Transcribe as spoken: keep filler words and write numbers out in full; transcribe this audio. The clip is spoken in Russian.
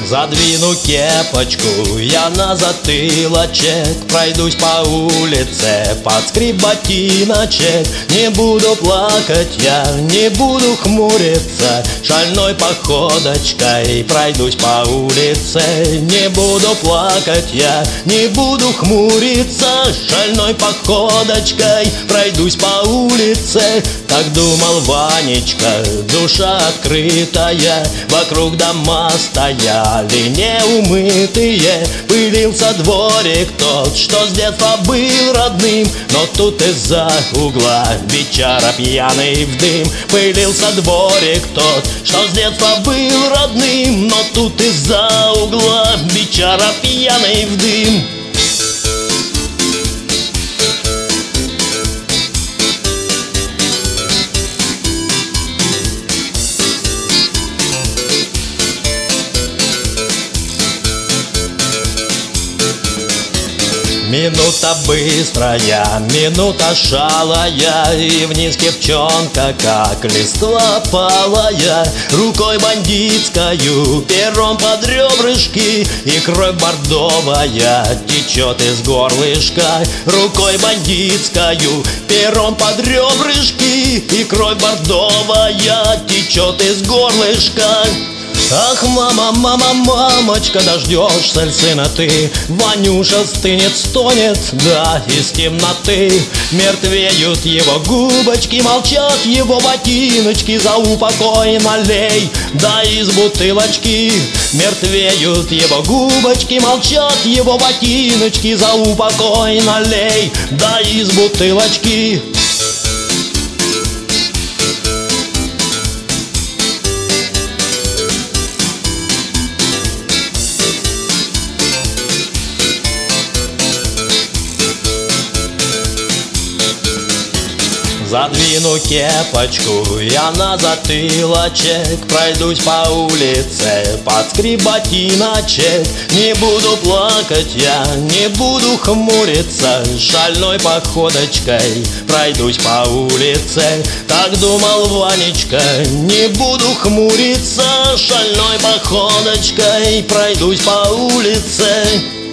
Задвину кепочку я на затылочек, пройдусь по улице под скрип ботиночек. Не буду плакать я, не буду хмуриться, шальной походочкой пройдусь по улице. Не буду плакать я, не буду хмуриться, шальной походочкой пройдусь по улице. Так думал Ванечка, душа открытая, вокруг дома стояли неумытые. Пылился дворик тот, что с детства был родным, но тут из-за угла бичара пьяный в дым. Пылился дворик тот, что с детства был родным, но тут из-за угла бичара пьяный в дым. Минута быстрая, минута шалая, и вниз девчонка, как листва палая. Рукой бандитскою, пером под ребрышки, и кровь бордовая течет из горлышка. Рукой бандитскою, пером под ребрышки, и кровь бордовая течет из горлышка. Ах, мама, мама, мамочка, дождешься ль сына ты? Ванюша стынет, стонет, да, из темноты. Мертвеют его губочки, молчат его ботиночки. За упокой налей, да из бутылочки. Мертвеют его губочки, молчат его ботиночки. За упокой налей, да из бутылочки. Задвину кепочку я на затылочек, пройдусь по улице под скрип ботиночек. Не буду плакать я, не буду хмуриться, шальной походочкой пройдусь по улице. Так думал Ванечка, не буду хмуриться, шальной походочкой пройдусь по улице.